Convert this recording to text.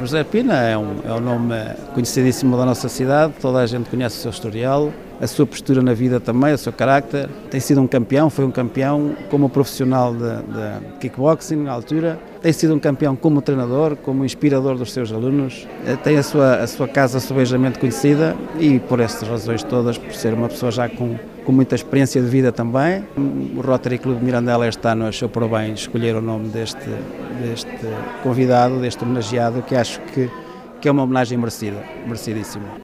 José Pina é um nome conhecidíssimo da nossa cidade, toda a gente conhece o seu historial, a sua postura na vida também, o seu carácter. Tem sido um campeão, foi um campeão como profissional de kickboxing na altura, tem sido um campeão como treinador, como inspirador dos seus alunos, tem a sua casa subejamente conhecida e por estas razões todas, por ser uma pessoa já com muita experiência de vida também. O Rotary Clube de Mirandela este ano achou por bem escolher o nome deste convidado, deste homenageado, que acho que é uma homenagem merecida, merecidíssima.